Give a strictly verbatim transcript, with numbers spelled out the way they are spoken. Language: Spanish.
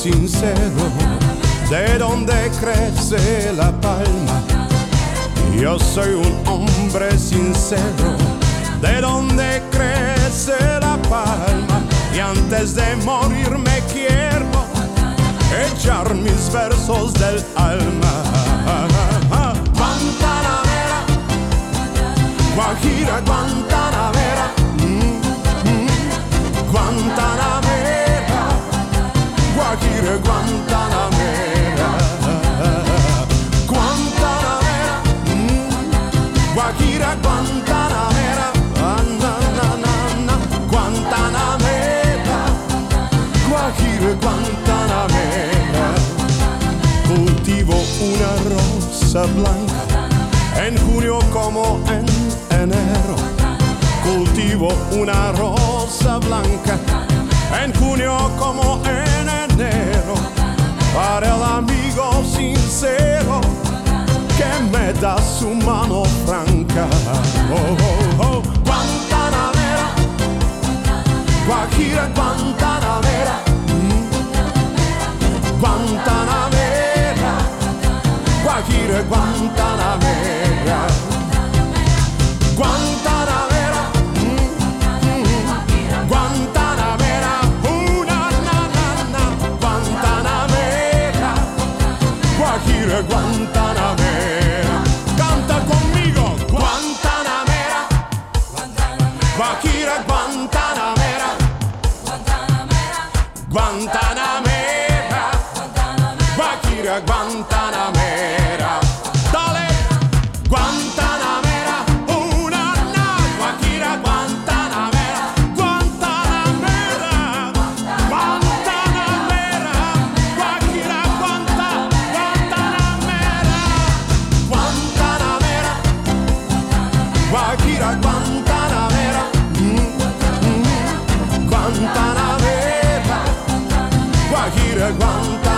sincero, de donde crece la palma. Yo soy un hombre sincero, de donde crece la palma. Y antes de morir me quiero echar mis versos del alma. Guantanamera, Guajira, Guantanamera, mm, mm. Guantanamera, Guajira, Guantanamera, Guantanamera, mm. Guajira, Guantanamera, ah, na, na, na, na. Guantanamera, Guajira, Guantanamera. Cultivo una rosa blanca en junio como en enero. Cultivo una rosa blanca en junio como en enero, para el amigo sincero que me da su mano franca. Oh, oh, oh. Guantanamera, Guajira, Guantanamera, mm. Guantanamera, Guajira, Guantanamera, Guantanamera, mm, mm. Guantanamera, una na na na, Guantanamera, Guajira, Guantanamera. Canta conmigo, Guantanamera, Guajira, Guantanamera, Guantanamera, Guajira, Guantanamera. Dale, Guantanamera, una na, Guajira, Guantanamera, Guantanamera, Guantanamera, Guajira, Guanta, Guantanamera, Guantanamera, Guajira, Guantanamera, mm, mm. Guantanamera, Guajira, Guantanamera.